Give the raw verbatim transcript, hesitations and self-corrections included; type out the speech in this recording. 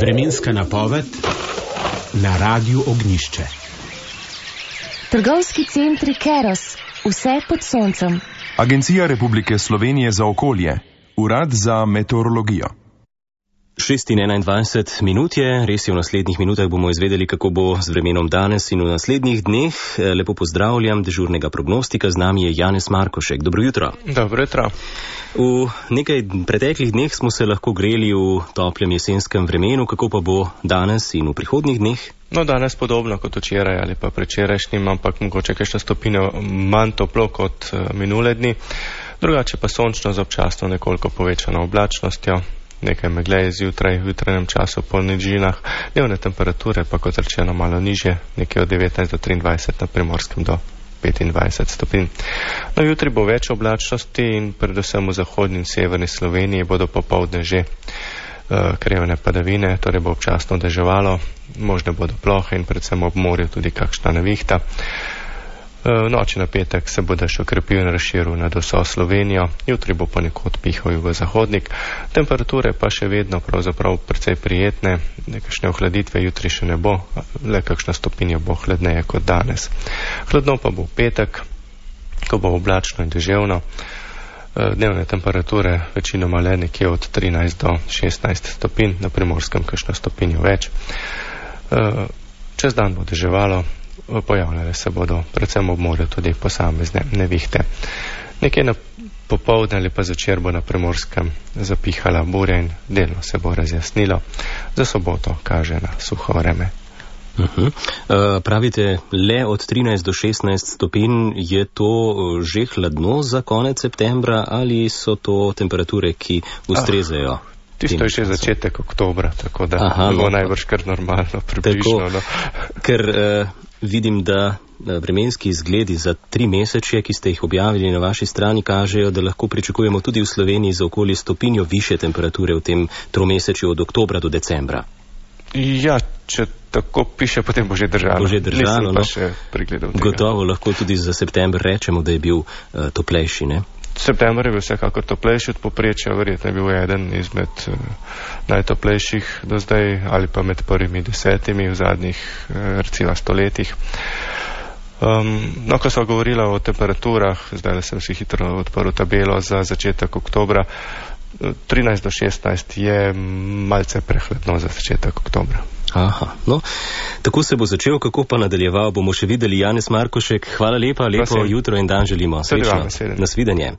Vremenska napoved na Radiu Ognjišče. Trgovski centri Keros, vse pod soncem. Agencija Republike Slovenije za okolje, Urad za meteorologijo. šest in enaindvajset minut je, res je, v naslednjih minutah bomo izvedeli, kako bo z vremenom danes in v naslednjih dneh. Lepo pozdravljam dežurnega prognostika, z nami je Janez Markošek. Dobro jutro. Dobro jutro. V nekaj preteklih dneh smo se lahko greli v toplem jesenskem vremenu, kako pa bo danes in v prihodnjih dneh? No, danes podobno kot včeraj ali pa prečerajšnjim, ampak mogoče kakšno stopinjo manj toplo kot minule dni. Drugače pa sončno z občasno nekoliko povečano oblačnostjo. Nekaj megle zjutraj, v jutranjem času po nižinah, dnevne temperature pa kot rečeno malo nižje, nekje od devetnajst do triindvajset, na Primorskem do petindvajset stopinj. No, jutri bo več oblačnosti in predvsem v zahodni in severni Sloveniji bodo popoldne že uh, krevne padavine, torej bo občasno deževalo, možne bodo plohe in predvsem ob morju tudi kakšna nevihta. V noči na petek se bo dež okrepil in razširil nad vso Slovenijo, jutri bo ponekod pihal jugozahodnik, temperature pa še vedno pravzaprav precej prijetne, nekakšne ohladitve jutri še ne bo, le kakšna stopinja bo hladneje kot danes. Hladno pa bo v petek, ko bo oblačno in deževno, dnevne temperature večinoma le nekje od trinajst do šestnajst stopinj, na Primorskem kakšno stopinjo več. Čez dan bo deževalo, pojavljale se bodo predvsem ob morju tudi posamezne nevihte. Nekje na popoldne ali pa zvečer bo na Primorskem zapihala burja in delno se bo razjasnilo. Za soboto kaže na suho vreme. Uh-huh. Uh, pravite, le od trinajst do šestnajst stopinj, je to že hladno za konec septembra ali so to temperature, ki ustrezajo? Ah. Tisto je še začetek oktobra, tako da Aha, bo no, najbrž kar normalno, približno. No. Ker uh, vidim, da vremenski izgledi za tri mesečje, ki ste jih objavili na vaši strani, kažejo, da lahko pričakujemo tudi v Sloveniji za okoli stopinjo više temperature v tem tromesečju od oktobra do decembra. Ja, če tako piše, potem bo že držalo. Bo že držalo, no. Še prigledal tega. Gotovo lahko tudi za september rečemo, da je bil uh, toplejši, ne? September je bil vsekakor toplejši od poprečja, verjetno je bil eden izmed uh, najtoplejših do zdaj ali pa med prvimi desetimi v zadnjih uh, recimo stoletjih. Um, no, ko so govorila o temperaturah, zdaj sem si hitro odprl tabelo za začetek oktobra, trinajst do šestnajst je malce prehladno za začetek oktobra. Aha, no, tako se bo začel, kako pa nadaljeval, bomo še videli. Janez Markošek, hvala lepa, lepo jutro in dan želimo. Srečno. Nasvidenje.